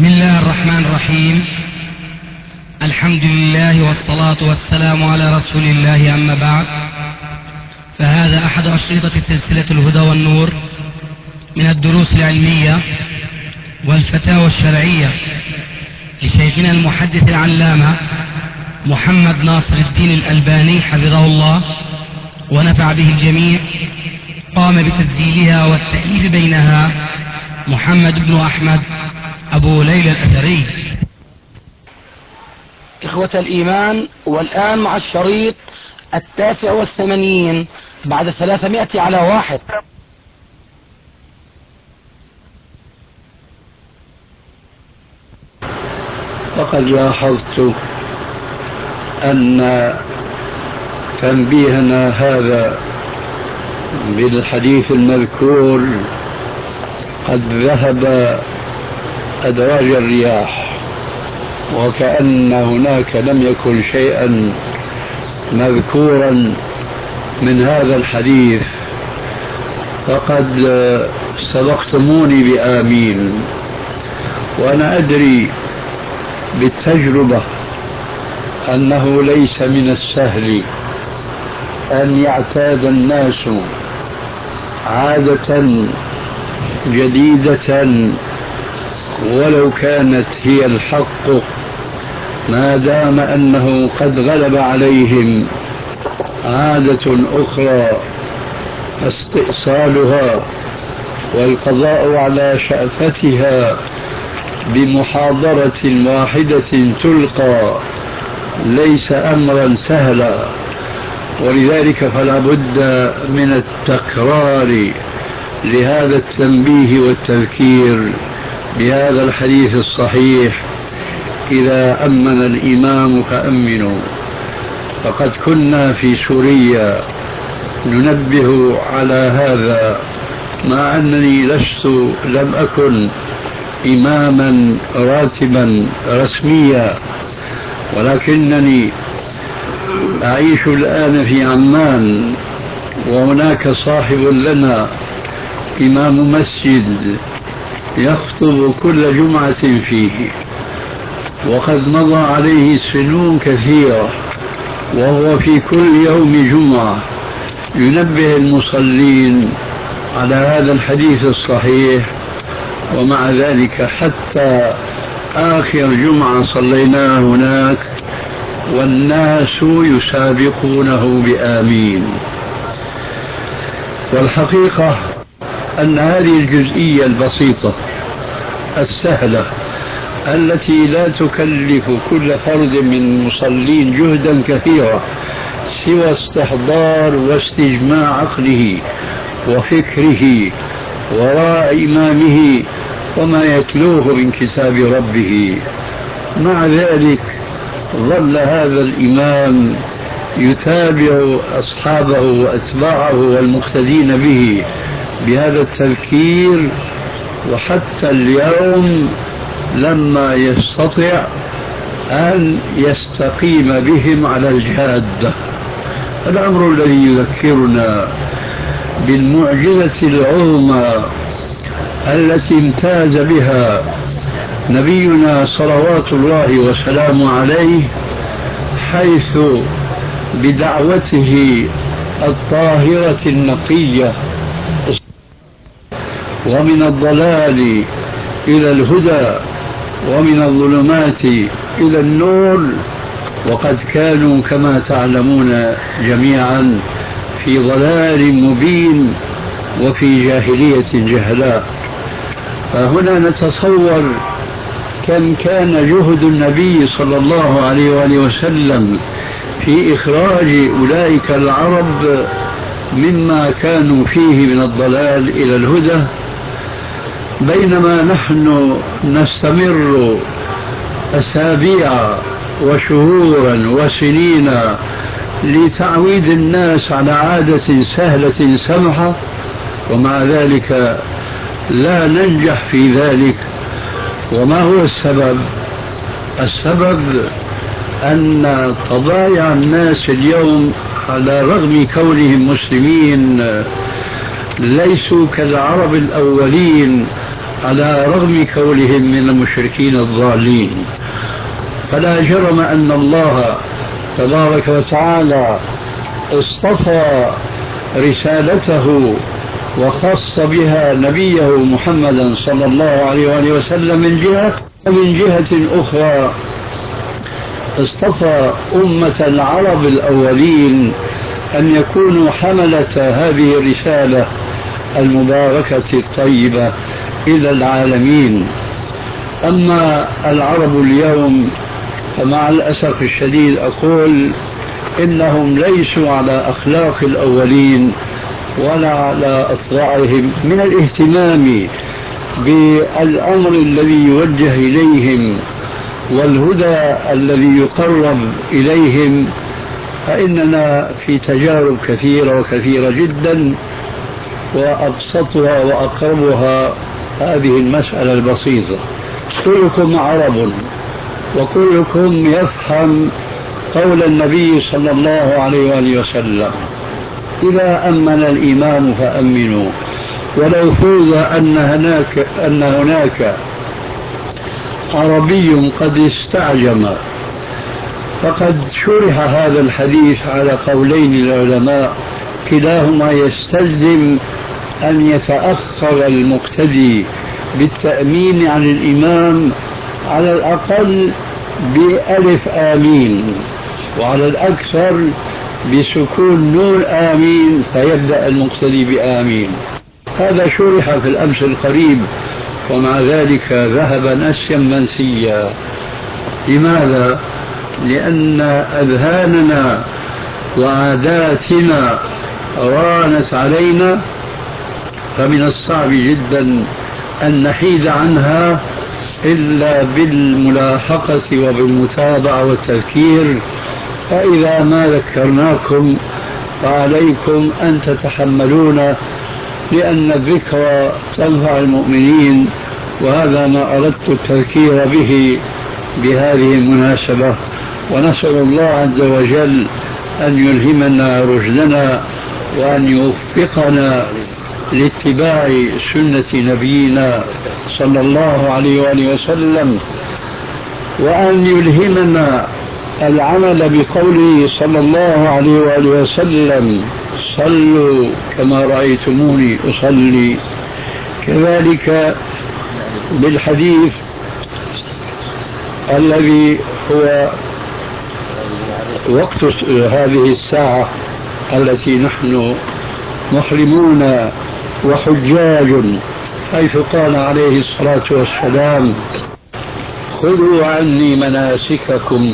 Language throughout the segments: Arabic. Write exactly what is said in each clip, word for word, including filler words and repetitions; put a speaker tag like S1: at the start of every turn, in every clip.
S1: بسم الله الرحمن الرحيم. الحمد لله والصلاة والسلام على رسول الله، أما بعد، فهذا أحد أشرطة سلسلة الهدى والنور من الدروس العلمية والفتاوى الشرعية لشيخنا المحدث العلامة محمد ناصر الدين الألباني حفظه الله ونفع به الجميع. قام بتسجيلها والتأليف بينها محمد بن أحمد أبو ليلى الأثري.
S2: إخوة الإيمان، والآن مع الشريط التاسع والثمانين بعد ثلاثمائة على واحد.
S3: وقد لاحظت أن تنبيهنا هذا بالحديث المذكور قد ذهب أدراج الرياح، وكأن هناك لم يكن شيئا مذكورا من هذا الحديث، فقد سبقتموني بآمين. وأنا أدري بالتجربة أنه ليس من السهل أن يعتاد الناس عادة جديدة ولو كانت هي الحق، ما دام أنه قد غلب عليهم عادة أخرى استئصالها والقضاء على شأفتها بمحاضرة واحدة تلقى ليس أمرا سهلا، ولذلك فلا بد من التكرار لهذا التنبيه والتذكير بهذا الحديث الصحيح: إذا أمن الإمام فأمنوا. فقد كنا في سوريا ننبه على هذا، مع أنني لست لم أكن إماما راتبا رسميا، ولكنني أعيش الآن في عمان، وهناك صاحب لنا إمام مسجد يخطب كل جمعة فيه، وقد مضى عليه سنون كثيرة، وهو في كل يوم جمعة ينبه المصلين على هذا الحديث الصحيح. ومع ذلك حتى آخر جمعة صليناها هناك والناس يسابقونه بآمين. والحقيقة أن هذه الجزئية البسيطة السهلة التي لا تكلف كل فرد من المصلين جهدا كثيرا سوى استحضار واستجماع عقله وفكره وراء إمامه وما يتلوه من كتاب ربه، مع ذلك ظل هذا الإمام يتابع أصحابه وأتباعه والمقتدين به بهذا التذكير، وحتى اليوم لما يستطيع أن يستقيم بهم على الجادة. الأمر الذي يذكرنا بالمعجزة العظمى التي امتاز بها نبينا صلوات الله وسلامه عليه، حيث بدعوته الطاهرة النقية ومن الضلال إلى الهدى ومن الظلمات إلى النور، وقد كانوا كما تعلمون جميعا في ضلال مبين وفي جاهلية جهلاء. فهنا نتصور كم كان جهد النبي صلى الله عليه وآله وسلم في إخراج أولئك العرب مما كانوا فيه من الضلال إلى الهدى، بينما نحن نستمر أسابيع وشهورا وسنين لتعويد الناس على عادة سهلة سمحة، ومع ذلك لا ننجح في ذلك. وما هو السبب؟ السبب أن طبايع الناس اليوم على رغم كونهم مسلمين ليسوا كالعرب الأولين على رغم كونهم من المشركين الضالين. فلا جرم أن الله تبارك وتعالى اصطفى رسالته وخص بها نبيه محمدا صلى الله عليه وآله وسلم من جهة، ومن جهة أخرى اصطفى أمة العرب الأولين أن يكونوا حملة هذه الرسالة المباركة الطيبة إلى العالمين. أما العرب اليوم فمع الأسف الشديد أقول إنهم ليسوا على أخلاق الأولين ولا على أطباعهم من الاهتمام بالأمر الذي يوجه إليهم والهدى الذي يقرب إليهم. فإننا في تجارب كثيرة وكثيرة جدا، وأبسطها وأقربها هذه المسألة البسيطة: كلكم عرب وكلكم يفهم قول النبي صلى الله عليه وآله وسلم: إذا أمن الإمام فأمنوا، ولو فرض أن هناك أن هناك عربي قد استعجم، فقد شرح هذا الحديث على قولين العلماء كلاهما يستلزم أن يتأخر المقتدي بالتأمين عن الإمام على الأقل بألف آمين، وعلى الأكثر بسكون نون آمين، فيبدأ المقتدي بآمين. هذا شرح في الأمس القريب، ومع ذلك ذهب نسيا منسيا. لماذا؟ لأن أذهاننا وعاداتنا رانت علينا، فمن الصعب جدا أن نحيد عنها إلا بالملاحقة وبالمتابعة والتذكير. فإذا ما ذكرناكم فعليكم أن تتحملون، لأن الذكر تنفع المؤمنين، وهذا ما أردت التذكير به بهذه المناسبة. ونسأل الله عز وجل أن يلهمنا رشدنا وأن يوفقنا لاتباع سنة نبينا صلى الله عليه وآله وسلم، وأن يلهمنا العمل بقوله صلى الله عليه وآله وسلم: صلوا كما رأيتموني أصلي. كذلك بالحديث الذي هو وقت هذه الساعة التي نحن محرمون وحجاج، حيث قال عليه الصلاة والسلام: خذوا عني مناسككم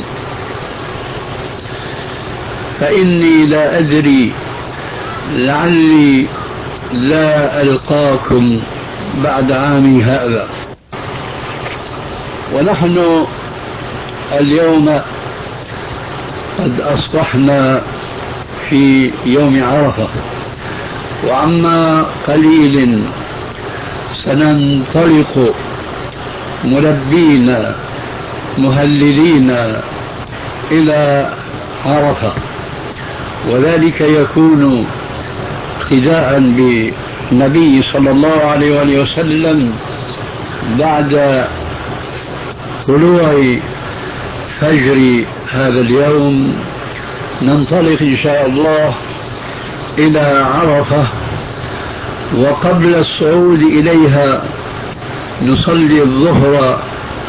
S3: فإني لا أدري لعلي لا ألقاكم بعد عامي هذا. ونحن اليوم قد أصبحنا في يوم عرفة، وعما قليل سننطلق ملبين مهللين إلى عرفة، وذلك يكون اقتداء بالنبي صلى الله عليه وآله وسلم بعد طلوع فجر هذا اليوم. ننطلق إن شاء الله إلى عرفة، وقبل الصعود إليها نصلي الظهر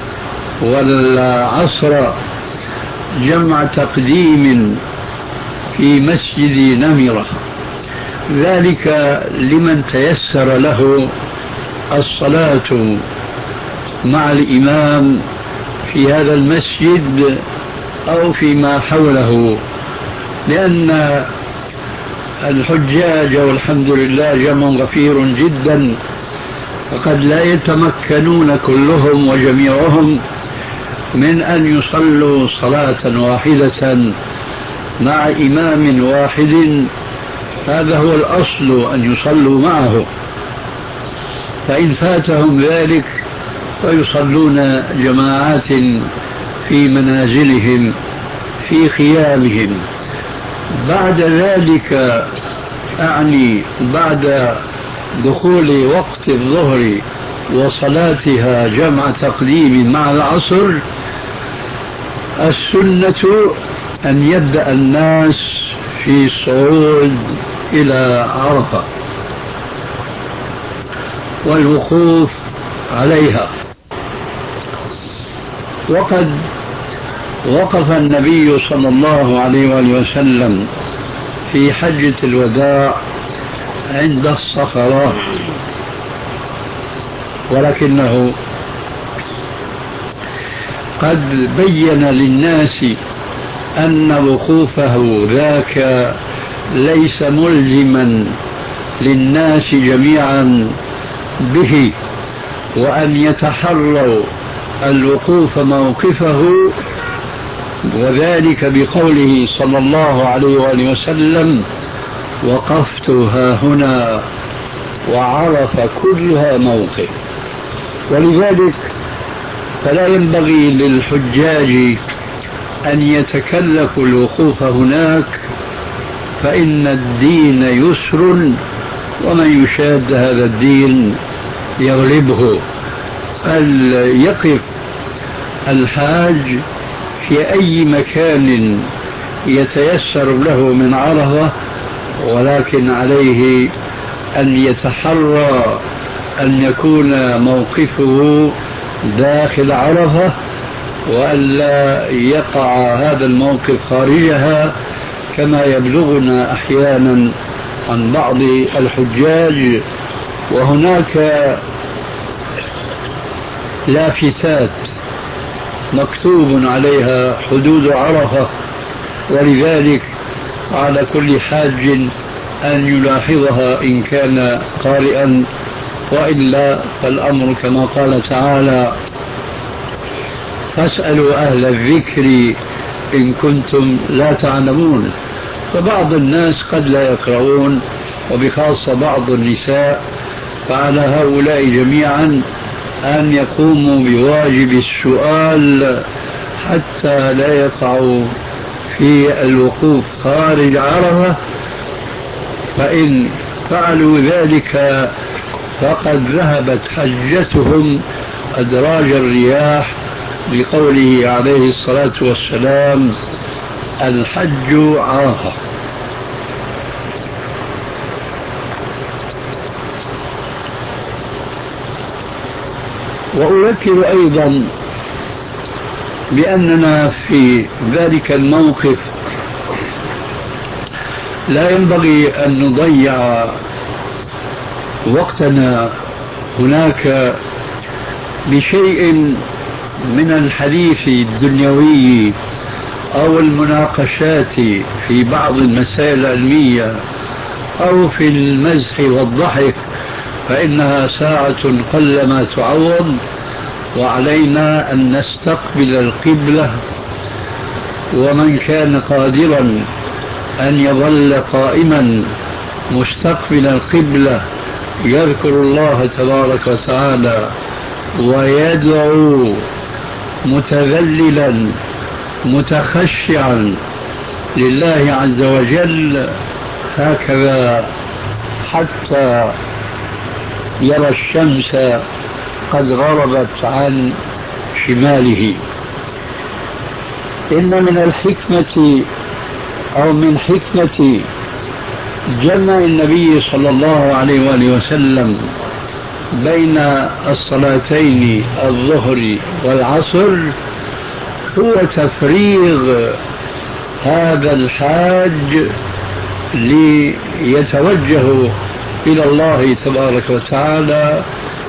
S3: والعصر جمع تقديم في مسجد نمرة، ذلك لمن تيسر له الصلاة مع الإمام في هذا المسجد أو فيما حوله، لأن الحجاج والحمد لله جمع غفير جدا، فقد لا يتمكنون كلهم وجميعهم من أن يصلوا صلاة واحدة مع إمام واحد. هذا هو الأصل، أن يصلوا معه، فإن فاتهم ذلك فيصلون جماعات في منازلهم في خيامهم. بعد ذلك أعني بعد دخول وقت الظهر وصلاتها جمع تقديم مع العصر، السنة أن يبدأ الناس في الصعود إلى عرفة والوقوف عليها. وقد وقف النبي صلى الله عليه وآله وسلم في حجة الوداع عند الصخرة، ولكنه قد بين للناس أن وقوفه ذاك ليس ملزما للناس جميعا به، وأن يتحروا الوقوف موقفه، وذلك بقوله صلى الله عليه وآله وسلم: وقفت هاهنا وعرف كلها موقف. ولذلك فلا ينبغي للحجاج أن يتكلفوا الوقوف هناك، فإن الدين يسر، ومن يشاد هذا الدين يغلبه. فليقف الحاج في أي مكان يتيسر له من عرفة، ولكن عليه أن يتحرى أن يكون موقفه داخل عرفة، وألا يقع هذا الموقف خارجها، كما يبلغنا أحيانا عن بعض الحجاج. وهناك لافتات مكتوب عليها حدود عرفة، ولذلك على كل حاج أن يلاحظها إن كان قارئا، وإلا فالأمر كما قال تعالى: فاسألوا أهل الذكر إن كنتم لا تعلمون. فبعض الناس قد لا يقرؤون، وبخاصة بعض النساء، فعلى هؤلاء جميعا أن يقوموا بواجب السؤال حتى لا يقعوا في الوقوف خارج عرفة، فإن فعلوا ذلك فقد ذهبت حجتهم أدراج الرياح، لقوله عليه الصلاة والسلام: الحج عرفة. وأذكر أيضا بأننا في ذلك الموقف لا ينبغي أن نضيع وقتنا هناك بشيء من الحديث الدنيوي أو المناقشات في بعض المسائل العلمية أو في المزح والضحك، فإنها ساعة قلما تعوض، وعلينا أن نستقبل القبلة. ومن كان قادرا أن يظل قائما مستقبل القبلة يذكر الله تبارك وتعالى ويدعو متذللا متخشعا لله عز وجل، هكذا حتى يرى الشمس قد غربت عن شماله. إن من الحكمة أو من حكمة جمع النبي صلى الله عليه وآله وسلم بين الصلاتين الظهر والعصر هو تفريغ هذا الحاج ليتوجه إلى الله تبارك وتعالى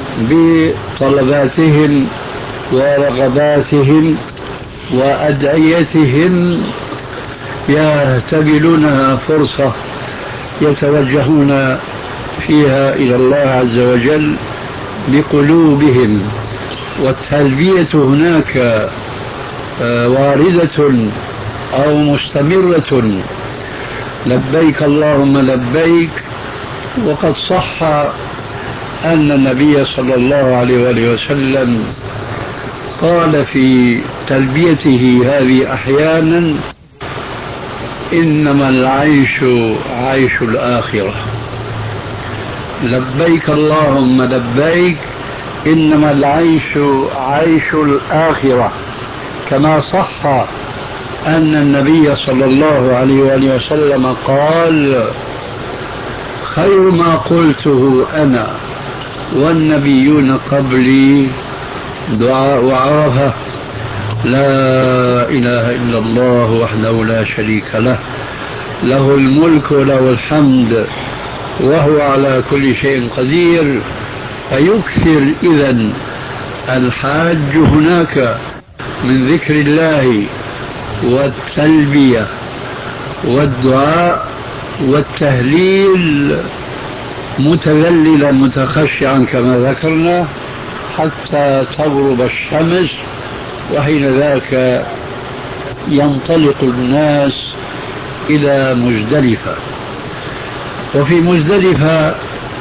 S3: بطلباتهم ورغباتهم وأدعيتهم، يعتبرونها فرصة يتوجهون فيها إلى الله عز وجل بقلوبهم. والتلبية هناك واردة أو مستمرة: لبيك اللهم لبيك. وقد صح أن النبي صلى الله عليه وآله وسلم قال في تلبيته هذه أحيانا: إنما العيش عيش الآخرة. لبيك اللهم لبيك، إنما العيش عيش الآخرة، كما صح أن النبي صلى الله عليه وآله وسلم قال: خير ما قلته أنا والنبيون قبلي دعاء عرفة: لا إله إلا الله وحده لا شريك له، له الملك وله الحمد وهو على كل شيء قدير. فيكثر إذن الحاج هناك من ذكر الله والتلبية والدعاء والتهليل، متذللا متخشعا كما ذكرنا، حتى تغرب الشمس، وحين ذاك ينطلق الناس إلى مزدلفة. وفي مزدلفة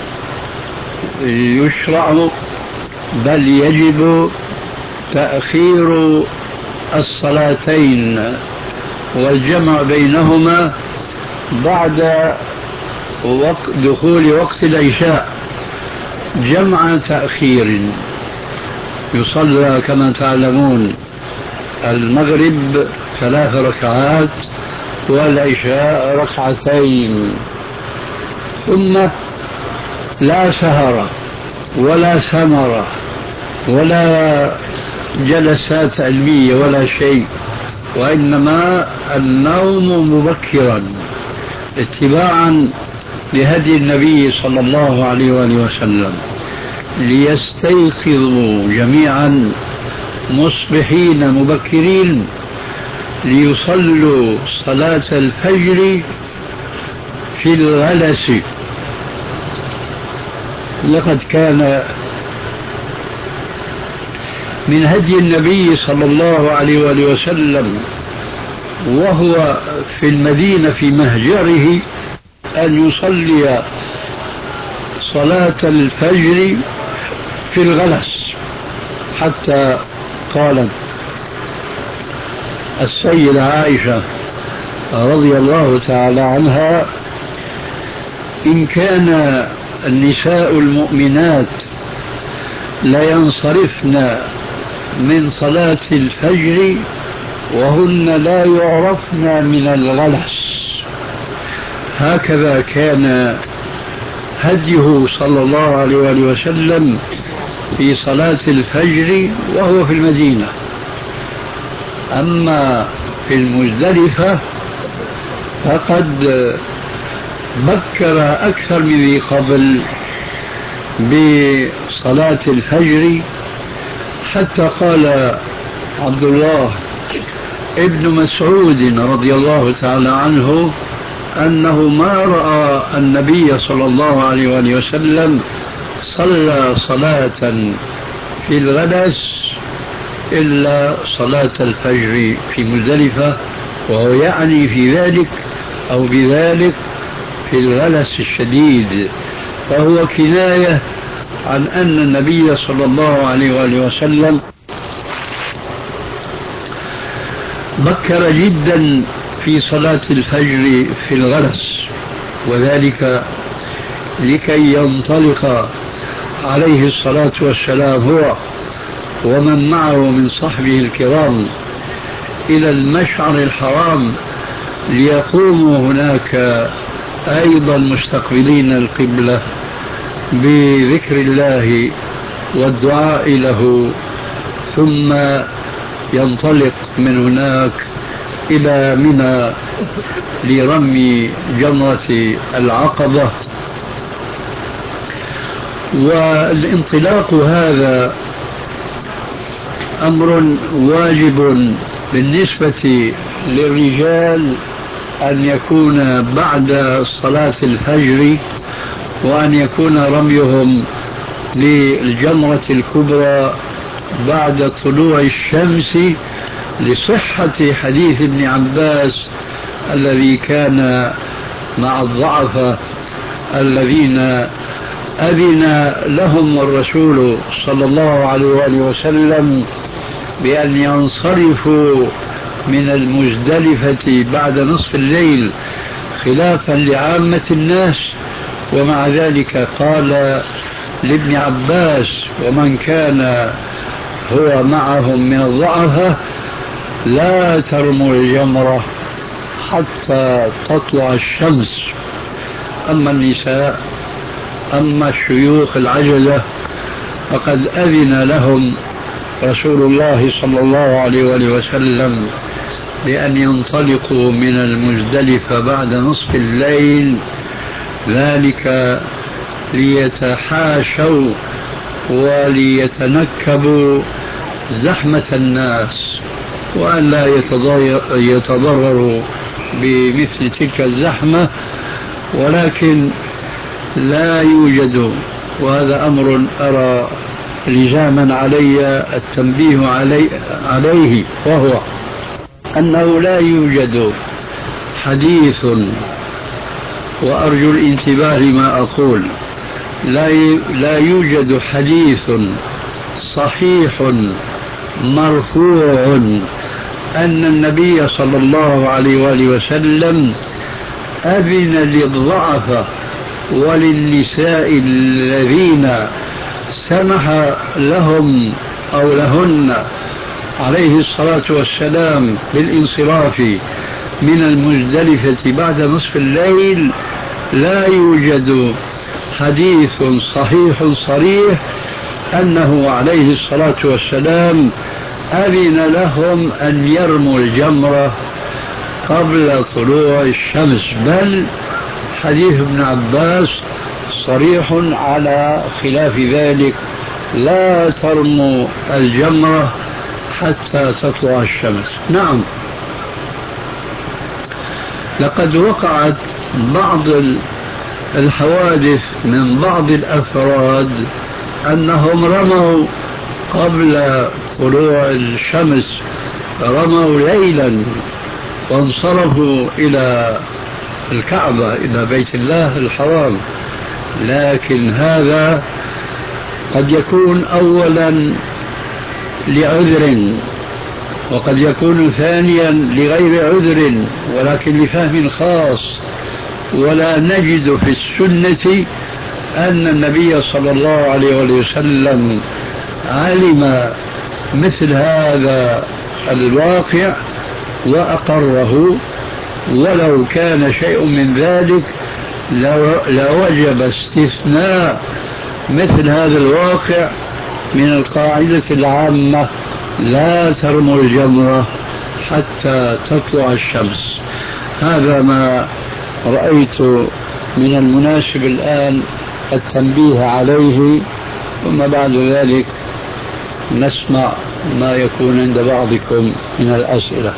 S3: يشرع بل يجب تأخير الصلاتين والجمع بينهما بعد وقت دخول وقت العشاء، جمع تأخير. يصلى كما تعلمون المغرب ثلاث ركعات والعشاء ركعتين، ثم لا سهر ولا سمر ولا جلسات علمية ولا شيء، وإنما النوم مبكرا اتباعا لهدي النبي صلى الله عليه وآله وسلم، ليستيقظوا جميعا مصبحين مبكرين ليصلوا صلاة الفجر في الغلس. لقد كان من هدي النبي صلى الله عليه وآله وسلم وهو في المدينة في مهجره أن يصلي صلاة الفجر في الغلس، حتى قالت السيدة عائشة رضي الله تعالى عنها: إن كان النساء المؤمنات لينصرفن من صلاة الفجر وهن لا يعرفن من الغلس. هكذا كان هديه صلى الله عليه وآله وسلم في صلاة الفجر وهو في المدينة. أما في المزدلفة فقد بكر أكثر من ذي قبل بصلاة الفجر، حتى قال عبد الله ابن مسعود رضي الله تعالى عنه أنه ما رأى النبي صلى الله عليه وآله وسلم صلى صلاة في الغلس إلا صلاة الفجر في مزدلفة، وهو يعني في ذلك أو بذلك في الغلس الشديد، فهو كناية عن أن النبي صلى الله عليه وآله وسلم بكر جدا في صلاة الفجر في الغلس، وذلك لكي ينطلق عليه الصلاة والسلام هو ومن معه من صحبه الكرام إلى المشعر الحرام، ليقوموا هناك أيضا مستقبلين القبلة بذكر الله والدعاء له، ثم ينطلق من هناك إلى منى لرمي جمرة العقبة. والانطلاق هذا أمر واجب بالنسبة للرجال، أن يكون بعد صلاة الفجر، وأن يكون رميهم للجمرة الكبرى بعد طلوع الشمس، لصحة حديث ابن عباس الذي كان مع الضعفاء الذين أذن لهم الرسول صلى الله عليه وآله وسلم بأن ينصرفوا من المزدلفة بعد نصف الليل خلافا لعامة الناس، ومع ذلك قال لابن عباس ومن كان هو معهم من الضعفة: لا ترموا الجمرة حتى تطلع الشمس. أما النساء، أما الشيوخ العجزة، فقد أذن لهم رسول الله صلى الله عليه وآله وسلم بأن ينطلقوا من المزدلفة بعد نصف الليل، ذلك ليتحاشوا وليتنكبوا زحمة الناس وأن لا يتضرروا بمثل تلك الزحمة. ولكن لا يوجد، وهذا أمر أرى لزاما علي التنبيه علي عليه، وهو أنه لا يوجد حديث، وأرجو الانتباه لما أقول، لا لا يوجد حديث صحيح مرفوع أن النبي صلى الله عليه وآله وسلم أذن للضعفاء وللنساء الذين سمح لهم أو لهن عليه الصلاة والسلام بالانصراف من المزدلفة بعد نصف الليل. لا يوجد حديث صحيح صريح أنه عليه الصلاة والسلام أذن لهم أن يرموا الجمرة قبل طلوع الشمس، بل حديث ابن عباس صريح على خلاف ذلك: لا ترموا الجمرة حتى تطلع الشمس. نعم، لقد وقعت بعض الحوادث من بعض الأفراد أنهم رموا قبل طلوع الشمس، رموا ليلا وانصرفوا إلى الكعبة، إلى بيت الله الحرام. لكن هذا قد يكون أولا لعذر، وقد يكون ثانيا لغير عذر، ولكن لفهم خاص. ولا نجد في السنة أن النبي صلى الله عليه وسلم علم مثل هذا الواقع وأقره، ولو كان شيء من ذلك لوجب استثناء مثل هذا الواقع من القاعدة العامة: لا ترموا الجمرة حتى تطلع الشمس. هذا ما رأيت من المناسب الآن التنبيه عليه، ثم بعد ذلك نسمع ما يكون عند بعضكم من الأسئلة.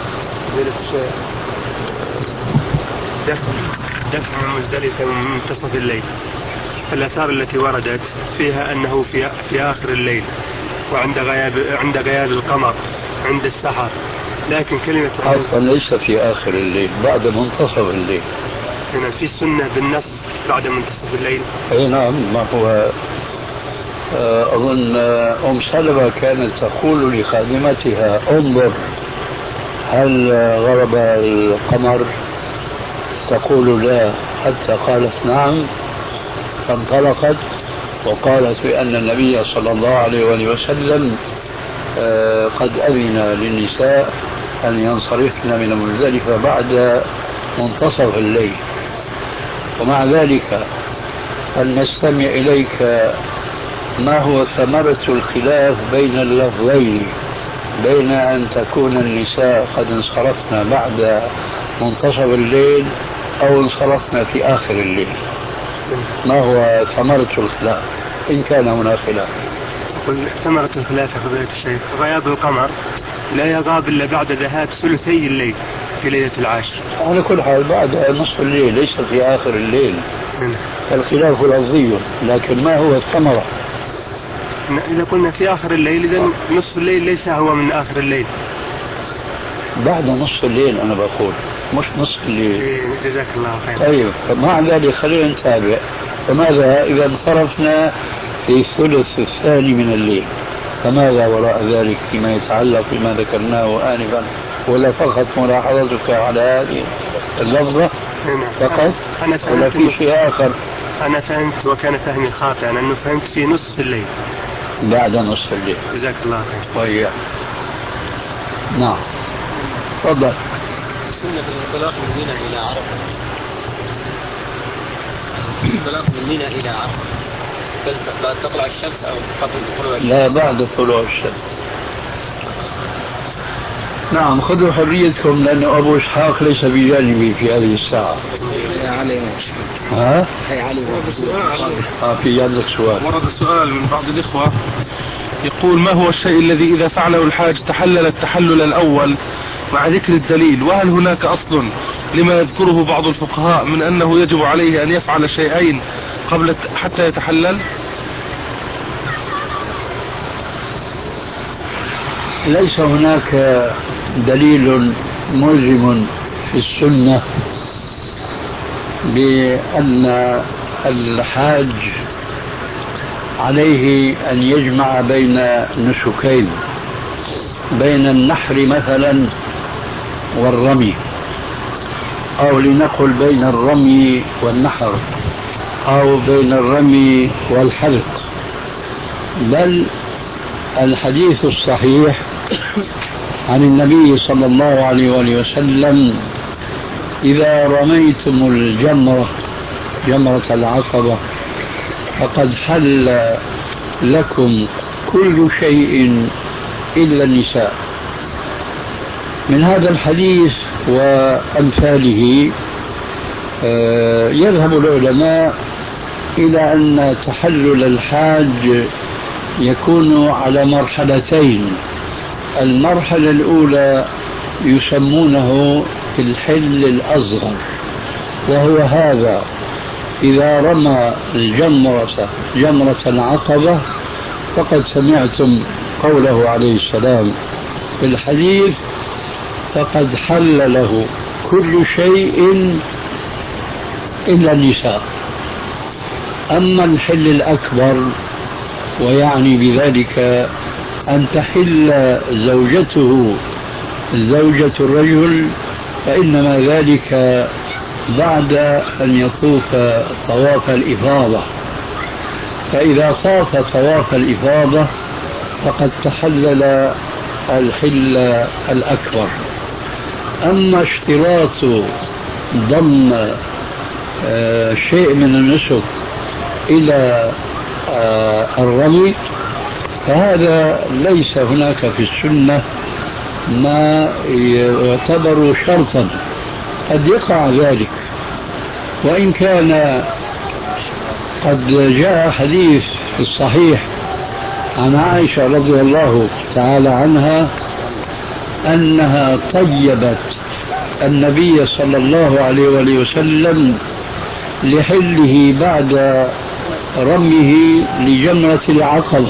S4: دفع من مزدلفة من منتصف الليل، الآثار التي وردت فيها أنه في في آخر الليل وعند غياب عند غياب القمر عند السحر، لكن كلمة
S3: عفوا ليس في آخر الليل، بعد منتصف الليل.
S4: هنا في السنة بالنص بعد منتصف الليل.
S3: أي نعم، ما هو أظن أم سلمة كانت تقول لخادمتها: انظر هل غرب القمر؟ تقول لا، حتى قالت نعم، فانطلقت وقالت بأن النبي صلى الله عليه وسلم قد أذن للنساء أن ينصرفن من المزدلفة بعد منتصف الليل. ومع ذلك فلنستمع إليك ما هو ثمرة الخلاف بين اللفظين، بين أن تكون النساء قد انصرفن بعد منتصف الليل أو انصرفن في آخر الليل. ما هو ثمرة الخلاف إن كان هناك خلاف؟
S4: ثمرة الخلاف يا فضيلة الشيخ: غياب القمر لا يغاب إلا بعد ذهاب ثلثي الليل في ليلة العاشر.
S3: على كل حال بعد نصف الليل، ليس في آخر الليل. الخلاف لفظي، لكن ما هو الثمرة؟
S4: إذا قلنا في آخر الليل إذا نصف الليل ليس هو من آخر الليل،
S3: بعد نصف الليل أنا بقول، مش نصف الليل.
S4: إيه جزاك الله خير.
S3: طيب، فمع ذلك خلينا نتابع. فماذا إذا انصرفنا في الثلث الثاني من الليل؟ فماذا وراء ذلك فيما يتعلق بما ذكرناه آنفا؟ ولا فقط ملاحظتك على هذه اللفظة فقط؟
S4: أنا
S3: ولا في شيء آخر؟
S4: أنا فهمت وكان فهمي خاطئا أنه فهمت في نصف الليل.
S3: بعد نصف الليل.
S4: جزاك الله خير.
S3: وإياك. نعم. تفضل.
S5: سنة الانطلاق من منى إلى عرفة. الانطلاق من منى إلى عرفة. بل بعد تطلع الشمس أو قبل طلوع الشمس؟
S3: لا، بعد طلوع الشمس. نعم، خذوا حريتكم لأنه أبو إسحاق ليس بجانبي في هذه الساعة.
S2: يا علي
S3: ها؟
S2: هي علي
S3: آه في عندك سؤال.
S6: ورد سؤال من بعض الإخوة يقول: ما هو الشيء الذي إذا فعله الحاج تحلل التحلل الأول مع ذكر الدليل؟ وهل هناك أصل لما يذكره بعض الفقهاء من أنه يجب عليه أن يفعل شيئين قبل حتى يتحلل؟
S3: ليس هناك دليل ملزم في السنة بأن الحاج عليه أن يجمع بين نسكين، بين النحر مثلا والرمي، أو لنقل بين الرمي والنحر، أو بين الرمي والحلق. بل الحديث الصحيح عن النبي صلى الله عليه وآله وسلم: إذا رميتم الجمرة جمرة العقبة فقد حل لكم كل شيء إلا النساء. من هذا الحديث وأمثاله يذهب العلماء إلى أن تحلل الحاج يكون على مرحلتين. المرحلة الأولى يسمونه الحل الأصغر، وهو هذا: إذا رمى الجمرة جمرة العقبة فقد سمعتم قوله عليه السلام في الحديث: فقد حل له كل شيء إلا النساء. أما الحل الأكبر ويعني بذلك أن تحل زوجته زوجة الرجل، فإنما ذلك بعد أن يطوف طواف الإفاضة. فإذا طاف طواف الإفاضة فقد تحلل الحل الأكبر. أما اشتراط ضم آه شيء من النسك إلى آه الرمي فهذا ليس هناك في السنة ما يعتبر شرطا، قد يقع ذلك. وإن كان قد جاء حديث في الصحيح عن عائشة رضي الله تعالى عنها أنها طيبت النبي صلى الله عليه وآله وسلم لحله بعد رميه لجمرة العقبة.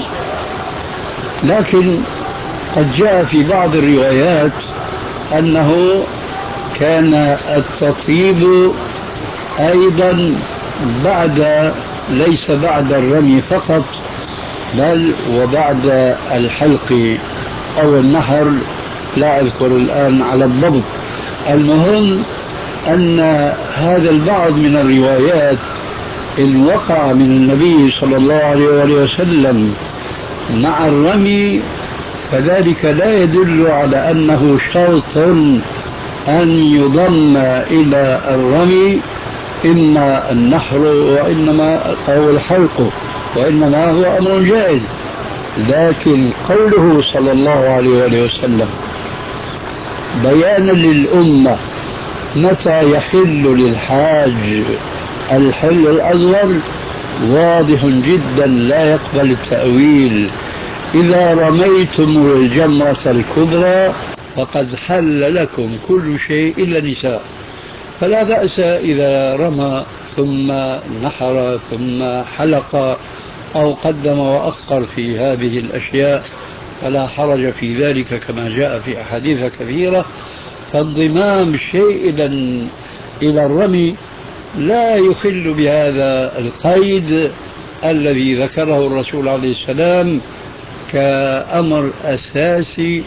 S3: لكن قد جاء في بعض الروايات أنه كان التطيب أيضا بعد، ليس بعد الرمي فقط، بل وبعد الحلق أو النحر، لا أذكر الآن على الضبط. المهم أن هذا البعض من الروايات إن وقع من النبي صلى الله عليه وآله وسلم مع الرمي فذلك لا يدل على أنه شرط أن يضم إلى الرمي إما النحر وإنما أو الحلق، وإنما هو أمر جائز. لكن قوله صلى الله عليه وآله وسلم بيانا للأمة متى يحل للحاج الحل الأصغر واضح جدا لا يقبل التأويل: إذا رميتم الجمرة الكبرى فقد حل لكم كل شيء إلا النساء. فلا بأس إذا رمى ثم نحر ثم حلق أو قدم وأخر في هذه الأشياء، فلا حرج في ذلك كما جاء في أحاديث كثيرة. فانضمام الشيء إلى إلى الرمي لا يخل بهذا القيد الذي ذكره الرسول عليه السلام كأمر أساسي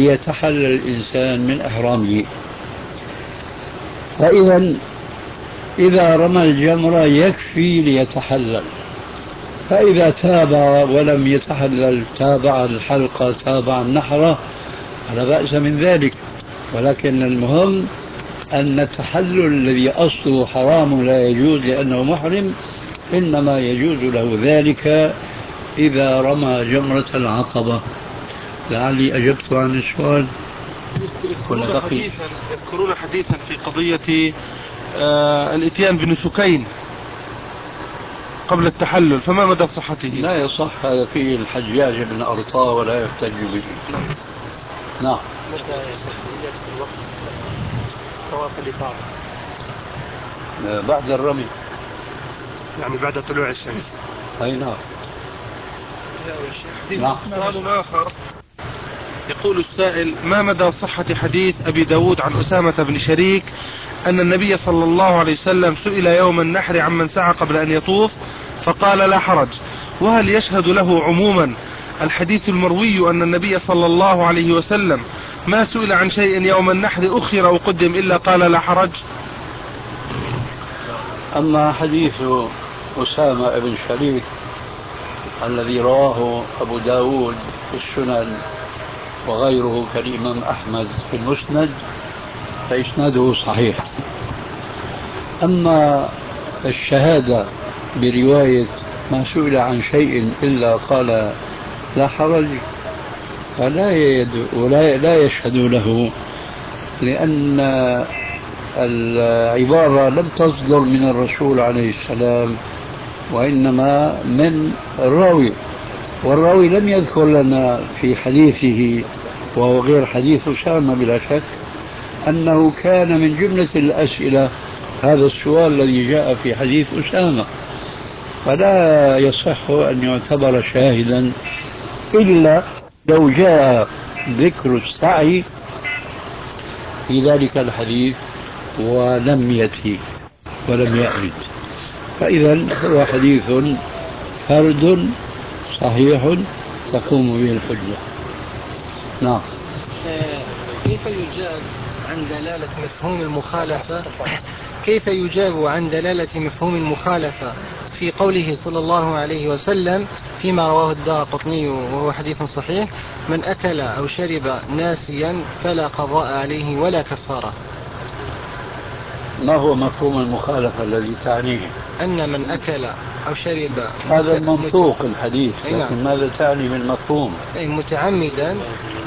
S3: ليتحلل الإنسان من إحرامه. فإذا إذا رمى الجمرة يكفي ليتحلل، فإذا تابع ولم يتحلل تابع الحلقة تابع النحرة فلا بأس من ذلك. ولكن المهم أن التحلل الذي أصله حرام لا يجوز لأنه محرم إنما يجوز له ذلك إذا رمى جمرة العقبة. لعلي أجبت عن السؤال.
S6: يذكرون حديثا يذكرون حديثا في قضية آه الاتيان بنسكين قبل التحلل، فما مدى صحته؟
S3: لا يصح، هذا فيه الحجاج بن أرطاة ولا يحتج به. نعم.
S4: متى يصح في الوقت طواف الإفاضة؟
S3: بعد الرمي،
S4: يعني بعد طلوع الشمس.
S3: أي نعم.
S6: نعم. سؤال آخر، يقول السائل: ما مدى صحة حديث أبي داود عن أسامة بن شريك أن النبي صلى الله عليه وسلم سئل يوم النحر عمن سعى قبل أن يطوف فقال لا حرج؟ وهل يشهد له عموما الحديث المروي أن النبي صلى الله عليه وسلم ما سئل عن شيء يوم النحر أخر وقدم إلا قال لا حرج؟
S3: أما حديث أسامة بن شريك الذي رواه أبو داود في السنن وغيره كالإمام أحمد في المسند فإسناده صحيح. أما الشهادة برواية ما سئل عن شيء إلا قال لا حرج فلا يد ولا لا يشهد له، لأن العبارة لم تصدر من الرسول عليه السلام وإنما من الراوي، والراوي لم يذكر لنا في حديثه وهو غير حديث أسامة بلا شك أنه كان من جملة الأسئلة هذا السؤال الذي جاء في حديث أسامة، فلا يصح أن يعتبر شاهدا إلا لو جاء ذكر السعي في ذلك الحديث ولم يأتي ولم يأرد، فإذا هو حديث فرد صحيح تقوم به الحجة. نعم.
S7: كيف يجاب عن دلالة مفهوم المخالفة كيف يجاب عن دلالة مفهوم المخالفة في قوله صلى الله عليه وسلم فيما رواه الدارقطني وهو حديث صحيح: من أكل أو شرب ناسيا فلا قضاء عليه ولا كفارة؟
S3: ما هو مفهوم المخالفة الذي تعنيه؟
S7: أن من أكل أو شرب
S3: هذا المنطوق الحديث، لكن
S7: نعم.
S3: ماذا تعني بالمفهوم؟
S7: أي متعمدا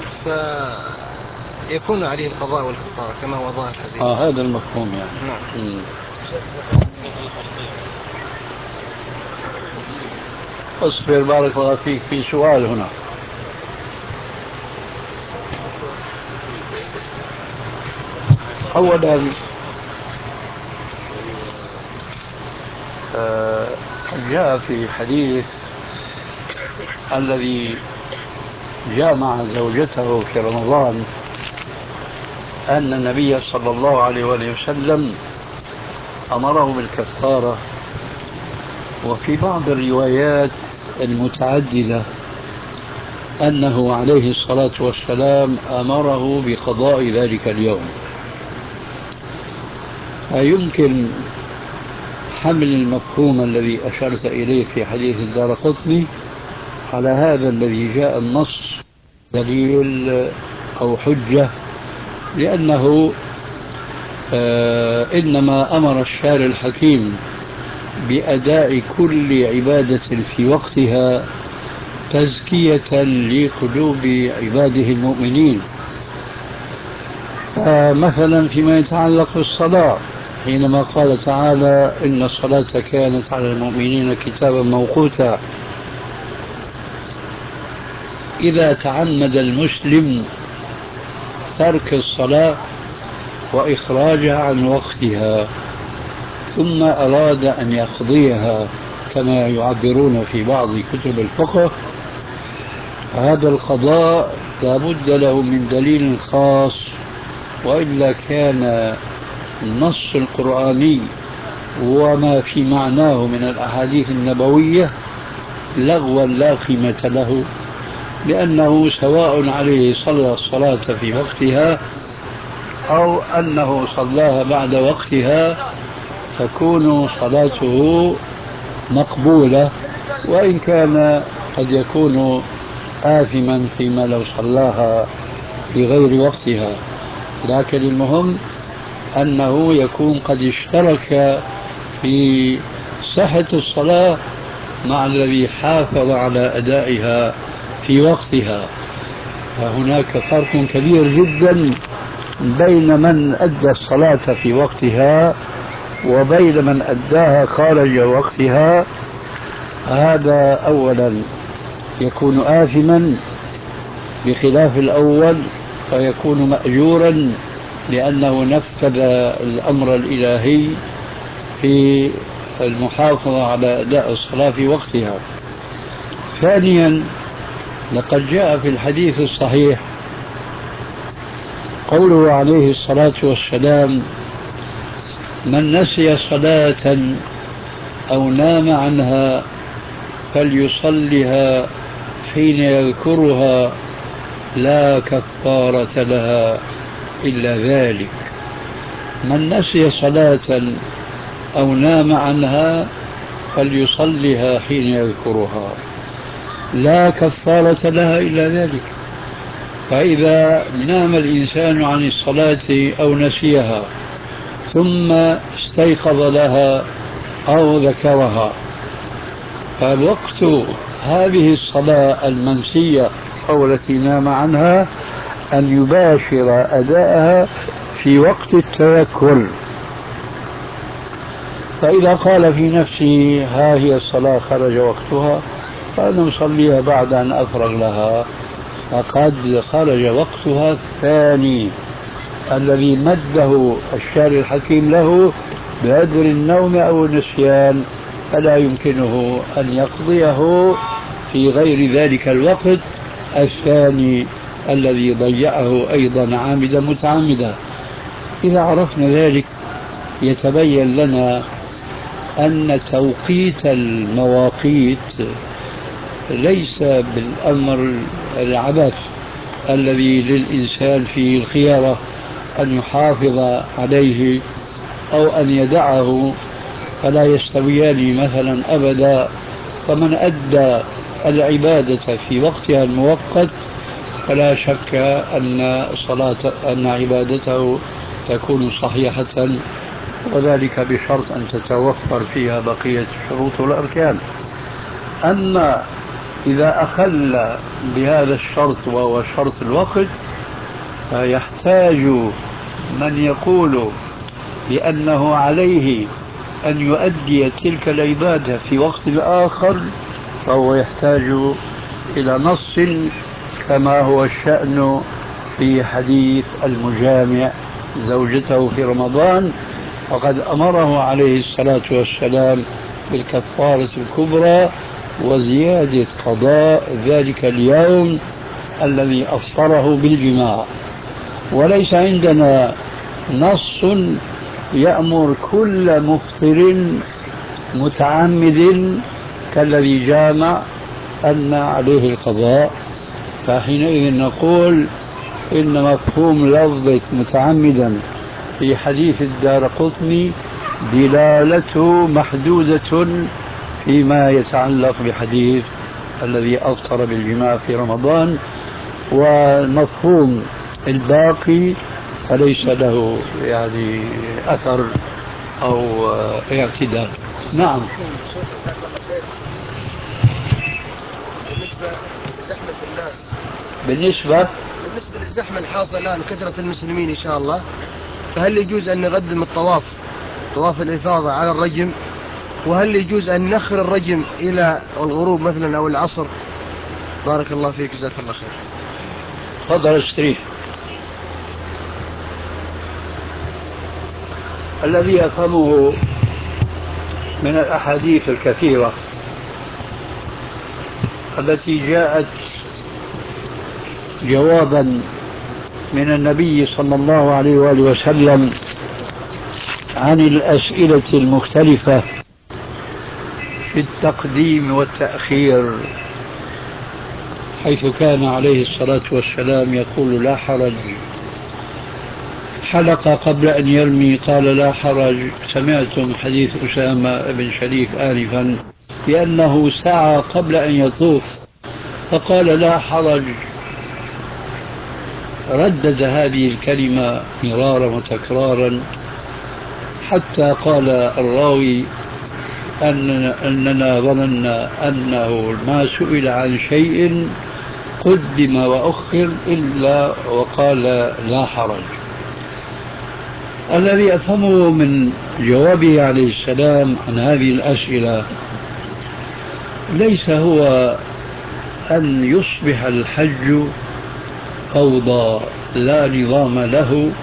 S7: فيكون عليه القضاء والكفارة كما هو ظاهر الحديث.
S3: آه هذا المفهوم يعني.
S7: نعم.
S3: مم. اصبر بارك الله فيك، في سؤال هنا. أولا آه جاء في حديث الذي جامع زوجته في رمضان أن النبي صلى الله عليه وآله وسلم أمره بالكفارة، وفي بعض الروايات المتعددة أنه عليه الصلاة والسلام أمره بقضاء ذلك اليوم. فيمكن حمل المفهوم الذي أشرت إليه في حديث الدارقطني على هذا الذي جاء النص دليل أو حجة، لأنه آه إنما أمر الشارع الحكيم بأداء كل عبادة في وقتها تزكية لقلوب عباده المؤمنين. فمثلا فيما يتعلق بالصلاة حينما قال تعالى إن الصلاة كانت على المؤمنين كتابا موقوتا، إذا تعمد المسلم ترك الصلاة وإخراجها عن وقتها ثم أراد أن يقضيها كما يعبرون في بعض كتب الفقه، هذا القضاء لا بد له من دليل خاص، وإلا كان النص القرآني وما في معناه من الأحاديث النبوية لغوا لا قيمة له، لأنه سواء عليه صلى الصلاة في وقتها أو أنه صلاها بعد وقتها تكون صلاته مقبولة، وإن كان قد يكون آثما فيما لو صلاها في غير وقتها، لكن المهم أنه يكون قد اشترك في صحة الصلاة مع الذي حافظ على أدائها في وقتها. فهناك فرق كبير جدا بين من أدى الصلاة في وقتها وبين من أداها خارج وقتها. هذا أولا يكون آثما بخلاف الأول، ويكون مأجورا لأنه نفذ الأمر الإلهي في المحافظة على أداء الصلاة في وقتها. ثانيا، لقد جاء في الحديث الصحيح قوله عليه الصلاة والسلام: من نسي صلاة أو نام عنها فليصلها حين يذكرها لا كفارة لها إلا ذلك. من نسي صلاة أو نام عنها فليصلها حين يذكرها لا كفارة لها إلا ذلك. فإذا نام الإنسان عن الصلاة أو نسيها ثم استيقظ لها أو ذكرها، فوقت هذه الصلاة المنسية أو التي نام عنها أن يباشر أداءها في وقت التذكر. فإذا قال في نفسه ها هي الصلاة خرج وقتها فأنا أصليها بعد أن أفرغ لها، فقد خرج وقتها الثاني الذي مده الشارع الحكيم له بقدر النوم أو النسيان، فلا يمكنه أن يقضيه في غير ذلك الوقت الثاني الذي ضيعه أيضا عامدا متعمدا. إذا عرفنا ذلك يتبين لنا أن توقيت المواقيت ليس بالأمر العبث الذي للإنسان فيه الخيارة أن يحافظ عليه أو أن يدعه، فلا يستويان مثلا أبدا. فمن أدى العبادة في وقتها المؤقت فلا شك أن صلاة أن عبادته تكون صحيحة، وذلك بشرط أن تتوفر فيها بقية الشروط والأركان. أما إذا أخل بهذا الشرط وهو شرط الوقت فيحتاج من يقول بأنه عليه أن يؤدي تلك العبادة في وقت آخر، فهو يحتاج إلى نص كما هو الشأن في حديث المجامع زوجته في رمضان، وقد أمره عليه الصلاة والسلام بالكفارة الكبرى وزيادة قضاء ذلك اليوم الذي أفطره بالجماع. وليس عندنا نص يأمر كل مفطر متعمد كالذي جامع أن عليه القضاء، فحينئذ نقول إن مفهوم لفظة متعمدا في حديث الدارقطني دلالته محدودة فيما يتعلق بحديث الذي أفطر بالجماع في رمضان، والمفهوم الباقي فليس له يعني أثر أو اعتدال. نعم.
S2: بالنسبة لزحمة الناس،
S3: بالنسبة
S2: بالنسبة للزحمة الحاصلة الآن وكثرة المسلمين إن شاء الله، فهل يجوز أن نقدم الطواف طواف الإفاضة على الرجم؟ وهل يجوز أن نخر الرجم إلى الغروب مثلا أو العصر؟ بارك الله فيك، جزاك الله خير.
S3: تفضل استريح. الذي أفهمه من الأحاديث الكثيرة التي جاءت جوابا من النبي صلى الله عليه وآله وسلم عن الأسئلة المختلفة في التقديم والتأخير، حيث كان عليه الصلاة والسلام يقول لا حرج حلق قبل أن يرمي قال لا حرج. سمعتم حديث أسامة بن شريك آنفا لأنه سعى قبل أن يطوف فقال لا حرج، ردد هذه الكلمة مرارا وتكرارا حتى قال الراوي أننا, أننا ظننا أنه ما سئل عن شيء قدم وأخر إلا وقال لا حرج. الذي أفهمه من جوابه عليه السلام عن هذه الأسئلة ليس هو أن يصبح الحج فوضى لا نظام له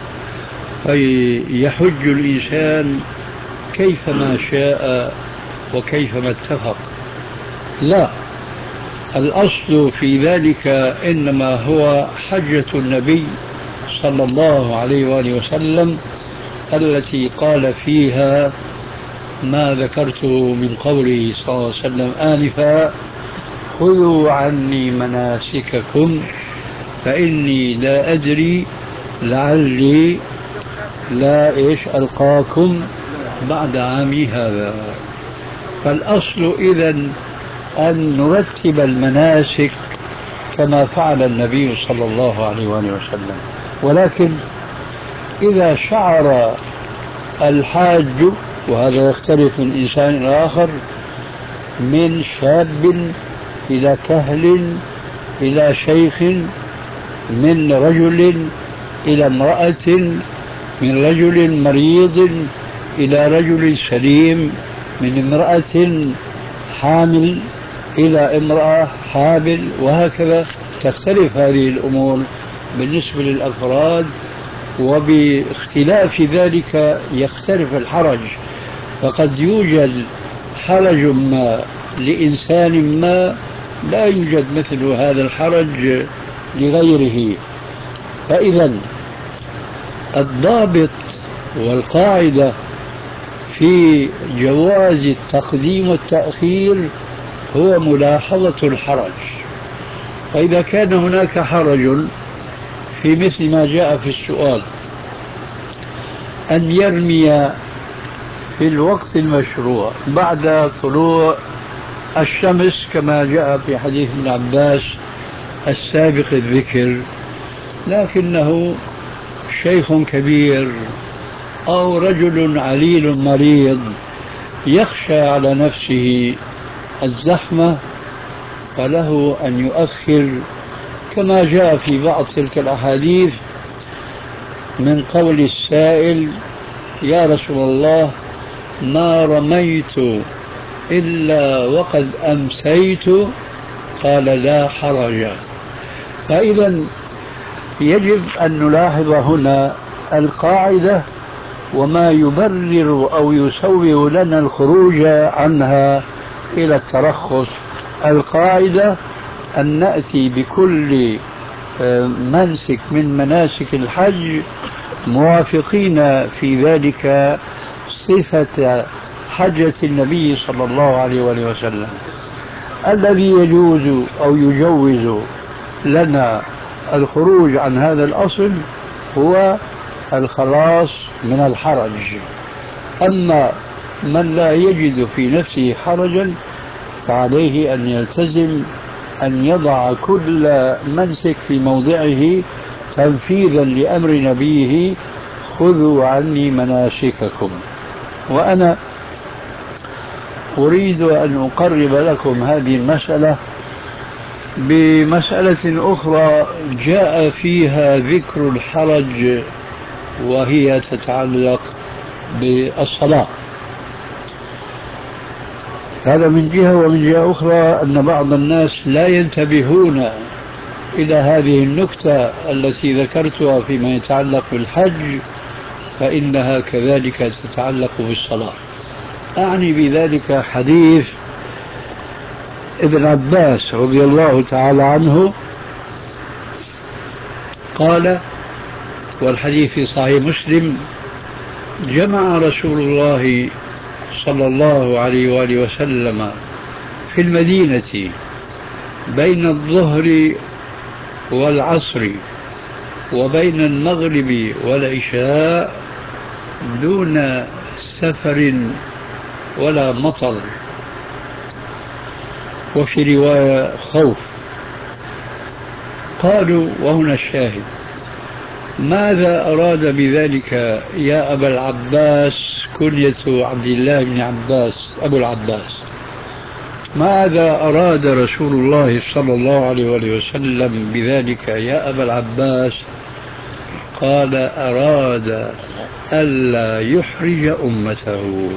S3: فيحج الإنسان كيفما شاء وكيفما اتفق. لا، الأصل في ذلك إنما هو حجة النبي صلى الله عليه وآله وسلم التي قال فيها ما ذكرته من قوله صلى الله عليه وسلم آنفا خذوا عني مناسككم فإني لا أدري لعلي لا إيش ألقاكم بعد عامي هذا. فالأصل إذن أن نرتب المناسك كما فعل النبي صلى الله عليه وآله وسلم. ولكن إذا شعر الحاج، وهذا يختلف من إنسان إلى آخر، من شاب إلى كهل إلى شيخ، من رجل إلى امرأة، من رجل مريض إلى رجل سليم، من امرأة حامل إلى امرأة حامل، وهكذا تختلف هذه الأمور بالنسبة للأفراد، وباختلاف ذلك يختلف الحرج. فقد يوجد حرج ما لإنسان ما لا يوجد مثل هذا الحرج لغيره. فإذا الضابط والقاعدة في جواز التقديم والتأخير هو ملاحظة الحرج. فإذا كان هناك حرج في مثل ما جاء في السؤال أن يرمي في الوقت المشروع بعد طلوع الشمس كما جاء في حديث ابن عباس السابق الذكر، لكنه شيخ كبير أو رجل عليل مريض يخشى على نفسه الزحمة فله أن يؤخر، كما جاء في بعض تلك الأحاديث من قول السائل يا رسول الله ما رميت إلا وقد أمسيت، قال لا حرج. فإذا يجب أن نلاحظ هنا القاعدة وما يبرر أو يسوغ لنا الخروج عنها إلى الترخص. القاعدة أن نأتي بكل منسك من مناسك الحج موافقين في ذلك صفة حجة النبي صلى الله عليه وآله وسلم. الذي يجوز أو يجوز لنا الخروج عن هذا الأصل هو الخلاص من الحرج. أما من لا يجد في نفسه حرجا فعليه أن يلتزم أن يضع كل منسك في موضعه تنفيذا لأمر نبيه خذوا عني مناسككم. وأنا أريد أن أقرب لكم هذه المسألة بمسألة أخرى جاء فيها ذكر الحرج وهي تتعلق بالصلاة. هذا من جهة، ومن جهة أخرى أن بعض الناس لا ينتبهون إلى هذه النكتة التي ذكرتها فيما يتعلق بالحج، فإنها كذلك تتعلق بالصلاة. أعني بذلك حديث ابن عباس رضي الله تعالى عنه قال، والحديث في صحيح مسلم: جمع رسول الله صلى الله عليه وآله وسلم في المدينة بين الظهر والعصر وبين المغرب والعشاء دون سفر ولا مطر، وفي رواية خوف. قالوا، وهنا الشاهد: ماذا أراد بذلك يا أبا العباس؟ كنية عبد الله بن عباس أبو العباس. ماذا أراد رسول الله صلى الله عليه وآله وسلم بذلك يا أبا العباس؟ قال: أراد ألا يحرج أمته.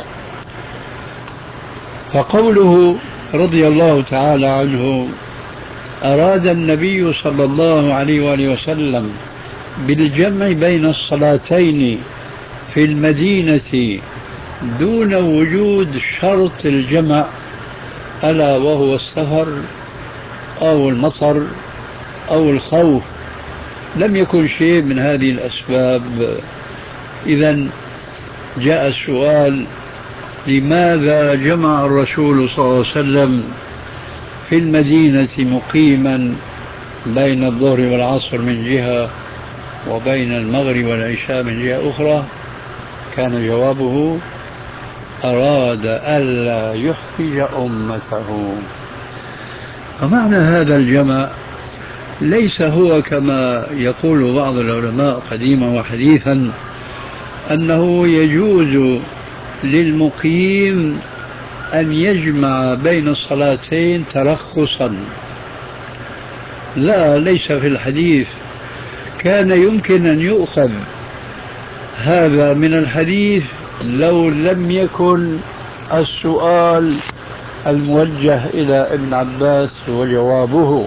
S3: فقوله رضي الله تعالى عنه: أراد النبي صلى الله عليه وآله وسلم بالجمع بين الصلاتين في المدينة دون وجود شرط الجمع، ألا وهو السفر أو المطر أو الخوف. لم يكن شيء من هذه الأسباب. إذن جاء السؤال: لماذا جمع الرسول صلى الله عليه وسلم في المدينة مقيما بين الظهر والعصر من جهة وبين المغرب والعشاء من جهة أخرى؟ كان جوابه: أراد ألا يحرج أمته. ومعنى هذا الجمع ليس هو كما يقول بعض العلماء قديما وحديثا أنه يجوز للمقيم أن يجمع بين الصلاتين ترخصا. لا، ليس في الحديث. كان يمكن أن يؤخذ هذا من الحديث لو لم يكن السؤال الموجه إلى ابن عباس وجوابه: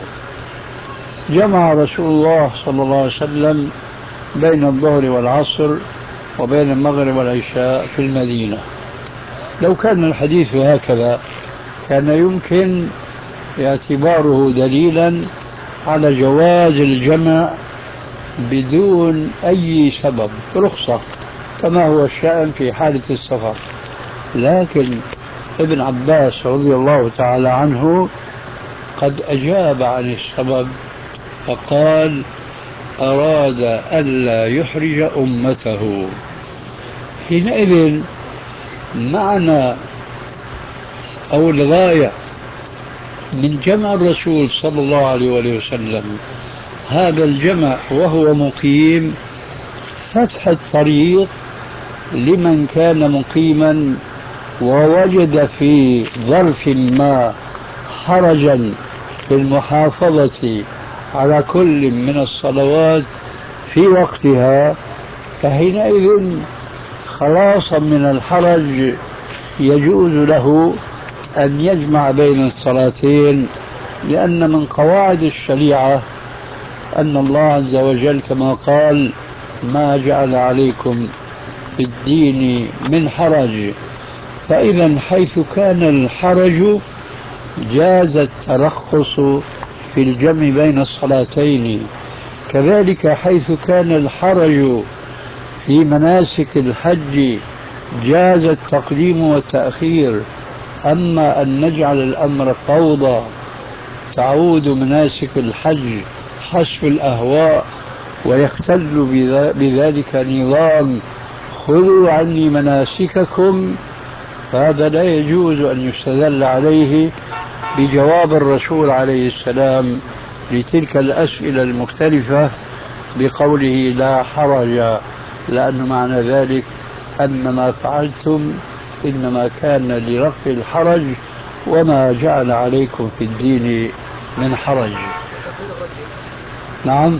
S3: جمع رسول الله صلى الله عليه وسلم بين الظهر والعصر وبين المغرب والعشاء في المدينة. لو كان الحديث هكذا كان يمكن اعتباره دليلا على جواز الجمع بدون أي سبب، رخصة، كما هو الشأن في حالة السفر. لكن ابن عباس رضي الله تعالى عنه قد أجاب عن السبب فقال: أراد ألا يحرج أمته. حينئذ معنى أو الغاية من جمع الرسول صلى الله عليه وسلم هذا الجمع وهو مقيم فتح الطريق لمن كان مقيما ووجد في ظرف ما حرجا في المحافظة على كل من الصلوات في وقتها، فحينئذ خلاصا من الحرج يجوز له أن يجمع بين الصلاتين، لأن من قواعد الشريعة أن الله عز وجل كما قال: ما جعل عليكم في الدين من حرج. فإذا حيث كان الحرج جاز الترخص في الجمع بين الصلاتين. كذلك حيث كان الحرج في مناسك الحج جاز التقديم والتأخير. أما أن نجعل الأمر فوضى تعود مناسك الحج حسب الأهواء ويختل بذلك نظام خذوا عني مناسككم، فهذا لا يجوز أن يستدل عليه بجواب الرسول عليه السلام لتلك الأسئلة المختلفة بقوله لا حرج، لأن معنى ذلك أن ما فعلتم إنما كان لرفع الحرج وما جعل عليكم في الدين من حرج. نعم،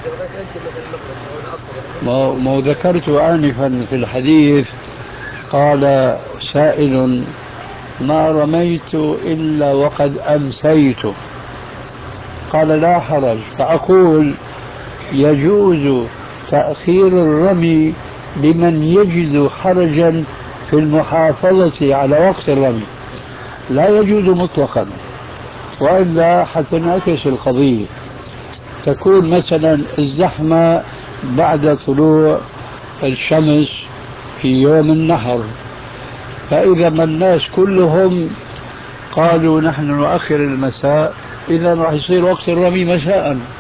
S3: ما ذكرت آنفا في الحديث. قال سائل: ما رميت إلا وقد أمسيت. قال: لا حرج. فأقول: يجوز تأخير الرمي لمن يجد حرجا في المحافظة على وقت الرمي، لا يجوز مطلقا، وإلا حتنعكس القضية. تكون مثلا الزحمة بعد طلوع الشمس في يوم النحر، فإذا ما الناس كلهم قالوا نحن نؤخر المساء، إذا راح يصير وقت الرمي مساء،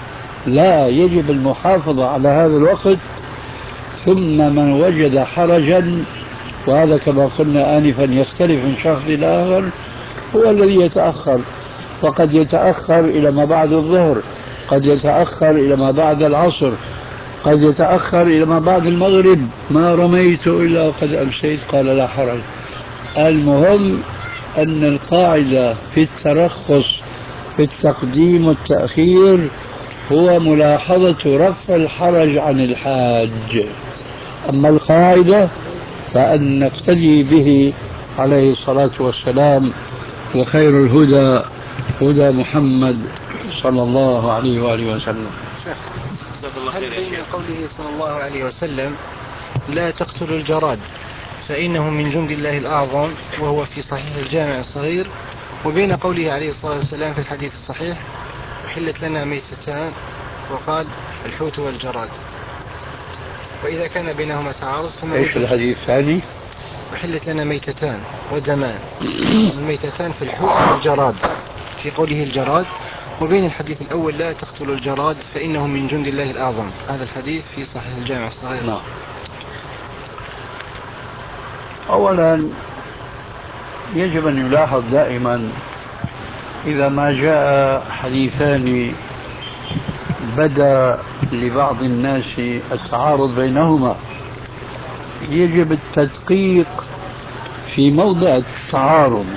S3: لا، يجب المحافظة على هذا الوقت. ثم من وجد حرجا، وهذا كما قلنا آنفا يختلف من شخص إلى آخر، هو الذي يتأخر. فقد يتأخر إلى ما بعد الظهر، قد يتأخر إلى ما بعد العصر، قد يتأخر إلى ما بعد المغرب. ما رميت إلا وقد أمسيت، قال لا حرج. المهم أن القاعدة في الترخص في التقديم والتأخير هو ملاحظة رفع الحرج عن الحاج. أما القاعدة فأن نقتدي به عليه الصلاة والسلام، وخير الهدى هدى محمد صلى الله عليه وآله وسلم.
S7: هل بين قوله صلى الله عليه وسلم لا تقتلوا الجراد فإنه من جند الله الأعظم وهو في صحيح الجامع الصغير، وبين قوله عليه الصلاة والسلام في الحديث الصحيح أحلت لنا ميتتان وقال الحوت والجراد، وإذا كان بينهما تعارض فما
S3: ايش
S7: وجه
S3: الحديث الثاني؟
S7: أحلت لنا ميتتان ودمان، الميتتان في الحوت والجراد في قوله الجراد، وبين الحديث الأول لا تقتلوا الجراد فإنه من جند الله الأعظم، هذا الحديث في صحيح الجامع الصغير.
S3: نعم. أولا يجب أن يلاحظ دائما إذا ما جاء حديثان بدا لبعض الناس التعارض بينهما، يجب التدقيق في موضع التعارض.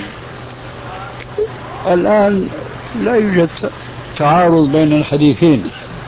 S3: الآن لا يوجد تعارض بين الحديثين،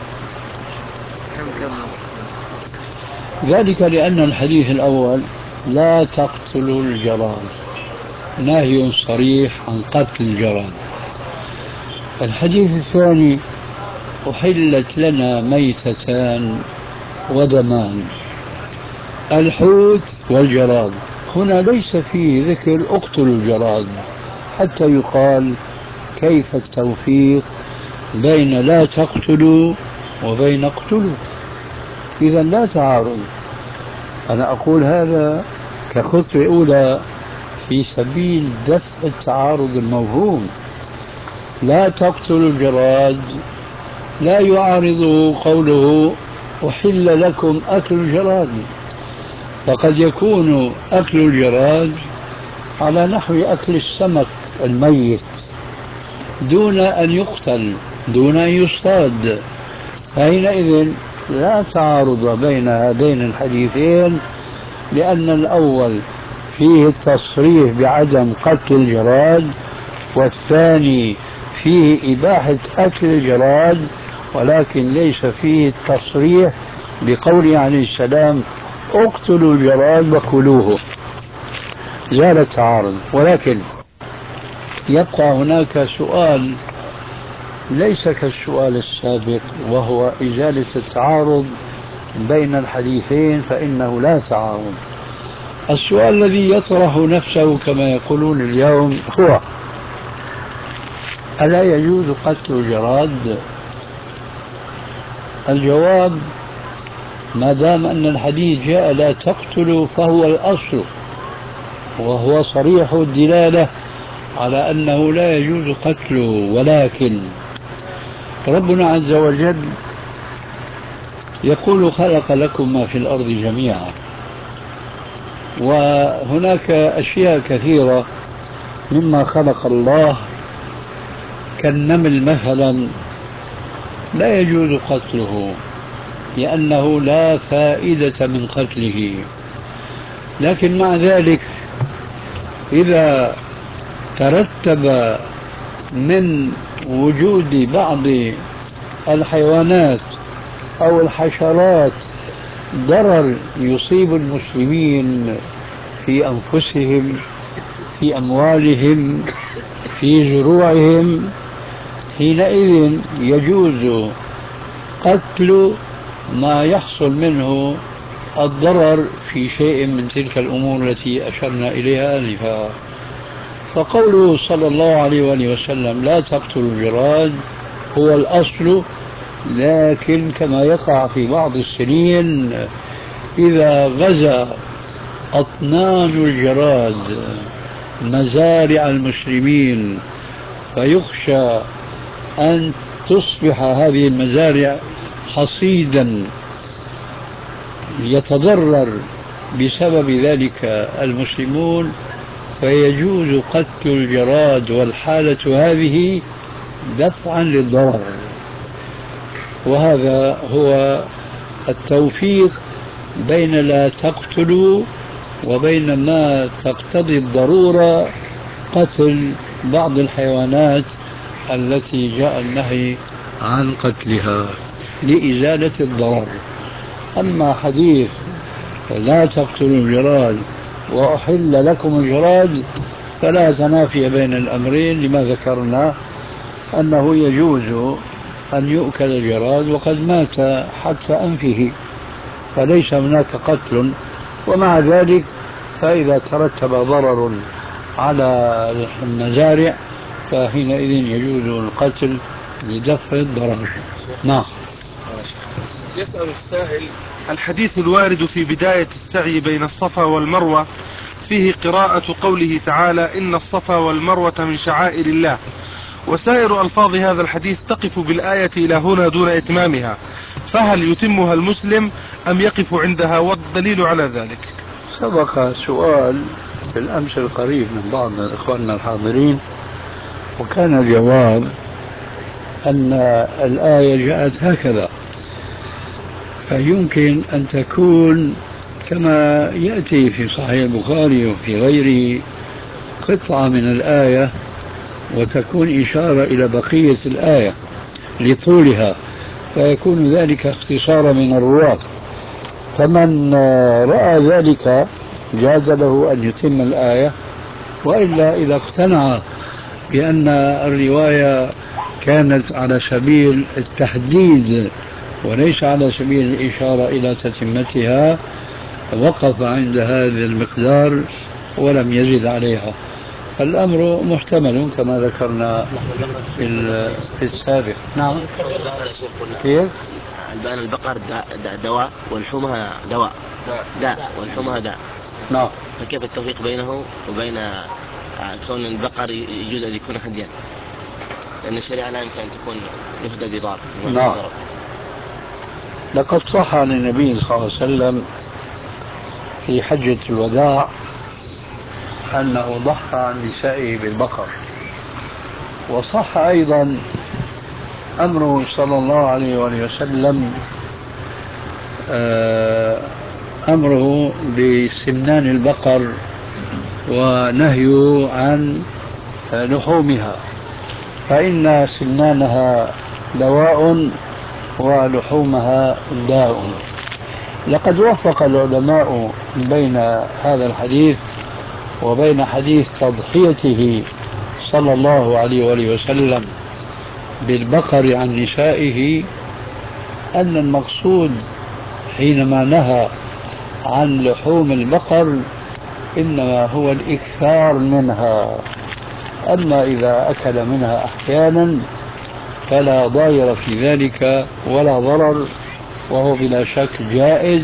S3: ذلك لأن الحديث الأول لا تقتلوا الجراد نهي صريح عن قتل الجراد. الحديث الثاني أحلت لنا ميتتان ودمان، الحوت والجراد. هنا ليس فيه ذكر اقتلوا الجراد حتى يقال كيف التوفيق بين لا تقتلوا وبين اقتلوا. إذا لا تعارض. أنا أقول هذا كخطوة أولى في سبيل دفع التعارض الموهوم. لا تقتلوا الجراد لا يعارضه قوله أحل لكم أكل الجراد، فقد يكون أكل الجراد على نحو أكل السمك الميت دون أن يقتل، دون أن يصطاد. فحينئذ لا تعارض بين هذين الحديثين، لأن الأول فيه التصريح بعدم قتل الجراد، والثاني فيه إباحة أكل الجراد، ولكن ليس فيه التصريح بقوله عليه السلام اقتلوا الجراد وكلوه. زال التعارض. ولكن يبقى هناك سؤال ليس كالسؤال السابق، وهو إزالة التعارض بين الحديثين، فإنه لا تعارض. السؤال الذي يطرح نفسه كما يقولون اليوم هو: ألا يجوز قتل الجراد؟ الجواب: ما دام أن الحديث جاء لا تقتلوا فهو الأصل، وهو صريح الدلالة على أنه لا يجوز قتله. ولكن ربنا عز وجل يقول خلق لكم ما في الأرض جميعا، وهناك أشياء كثيرة مما خلق الله كالنمل مثلا لا يجوز قتله لأنه لا فائدة من قتله. لكن مع ذلك إذا ترتب من وجود بعض الحيوانات أو الحشرات ضرر يصيب المسلمين في أنفسهم، في أموالهم، في زروعهم، حينئذ يجوز قتل ما يحصل منه الضرر في شيء من تلك الأمور التي أشرنا إليها آنفا. فقوله صلى الله عليه وآله وسلم لا تقتلوا الجراد هو الأصل. لكن كما يقع في بعض السنين إذا غزا أطنان الجراد مزارع المسلمين فيخشى أن تصبح هذه المزارع حصيدا يتضرر بسبب ذلك المسلمون، فيجوز قتل الجراد والحالة هذه دفعا للضرر. وهذا هو التوفيق بين لا تقتلوا وبين ما تقتضي الضرورة قتل بعض الحيوانات التي جاء النهي عن قتلها لإزالة الضرر. أما حديث لا تقتلوا الجراد وأحل لكم الجراد فلا تنافي بين الأمرين، لما ذكرنا أنه يجوز أن يؤكل الجراد وقد مات حتى أنفه، فليس هناك قتل. ومع ذلك فإذا ترتب ضرر على المزارع فحينئذ يجوز القتل لدفع الضرر. نعم.
S6: يسأل السائل: الحديث الوارد في بداية السعي بين الصفا والمروة فيه قراءة قوله تعالى: إن الصفا والمروة من شعائر الله، وسائر ألفاظ هذا الحديث تقف بالآية إلى هنا دون إتمامها، فهل يتمها المسلم أم يقف عندها؟ والدليل على ذلك.
S3: سبق سؤال في الأمس القريب من بعض إخواننا الحاضرين، وكان الجواب أن الآية جاءت هكذا، فيمكن أن تكون كما يأتي في صحيح البخاري وفي غيره قطعة من الآية وتكون إشارة إلى بقية الآية لطولها، فيكون ذلك اختصارا من الرواة. فمن رأى ذلك جاز له أن يتم الآية، وإلا إذا اقتنع بأن الرواية كانت على سبيل التحديد وليس على سبيل الإشارة إلى تتمتها وقف عند هذا المقدار ولم يزد عليها. الأمر محتمل كما ذكرنا في السابق. نعم. كيف؟
S8: البان البقر داء دواء والحمى دواء داء والحمى داء.
S3: نعم.
S8: فكيف التوفيق بينه وبين كون البقر يجوز أن يكون هديا؟ لأن الشريعة لا يمكن أن تكون يهدى بضار.
S3: نعم. لقد صح عن النبي صلى الله عليه وسلم في حجة الوداع أنه ضحى عن نسائه بالبقر، وصح أيضا أمره صلى الله عليه وسلم أمره بسمنان البقر ونهيه عن لحومها، فإن سمنانها دواء ولحومها داء. لقد وفق العلماء بين هذا الحديث وبين حديث تضحيته صلى الله عليه وآله وسلم بالبقر عن نسائه، أن المقصود حينما نهى عن لحوم البقر إنما هو الإكثار منها، أما إذا أكل منها أحيانا فلا ضير في ذلك ولا ضرر، وهو بلا شك جائز،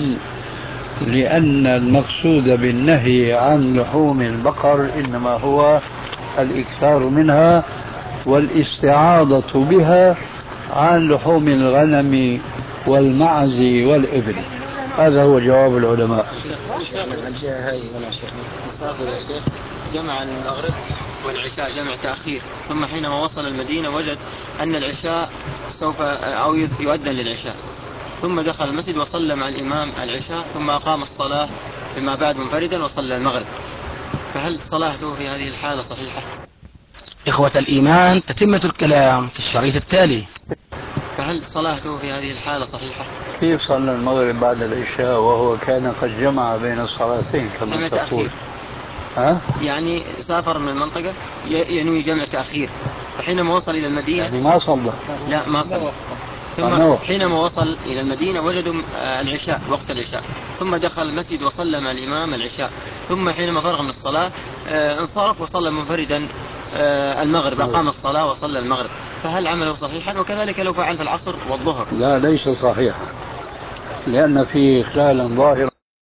S3: لأن المقصود بالنهي عن لحوم البقر إنما هو الإكثار منها والاستعاضة بها عن لحوم الغنم والمعز والإبل. هذا هو جواب العلماء.
S5: الجهة هاي هنا شيخ مسافر يا شيخ، جمع المغرب والعشاء جمع تأخير، ثم حينما وصل المدينة وجد أن العشاء سوف أو يؤذن للعشاء، ثم دخل المسجد وصلى مع الإمام العشاء، ثم أقام الصلاة فيما بعد منفردا وصلى المغرب، فهل صلاته في هذه الحالة صحيحة؟
S1: إخوة الإيمان، تتمة الكلام في الشريط التالي.
S5: فهل صلاته في هذه الحالة صحيحة؟
S3: كيف صلى المغرب بعد العشاء وهو كان قد جمع بين الصلاتين كما
S5: جمع
S3: تقول؟
S5: تأخير.
S3: ها؟
S5: يعني سافر من المنطقة ينوي جمع تأخير، فحينما وصل إلى المدينة
S3: يعني ما صلى؟
S5: لا ما صلى. ثم حينما وصل إلى المدينة وجدوا العشاء وقت العشاء، ثم دخل المسجد وصلى مع الإمام العشاء، ثم حينما فرغ من الصلاة انصرف وصلى منفردا المغرب، أقام الصلاة وصلى المغرب، فهل عمله صحيحا؟ وكذلك لو فعل في العصر والظهر؟
S3: لا، ليس صحيحا، لأن فيه إخلالا ظاهرا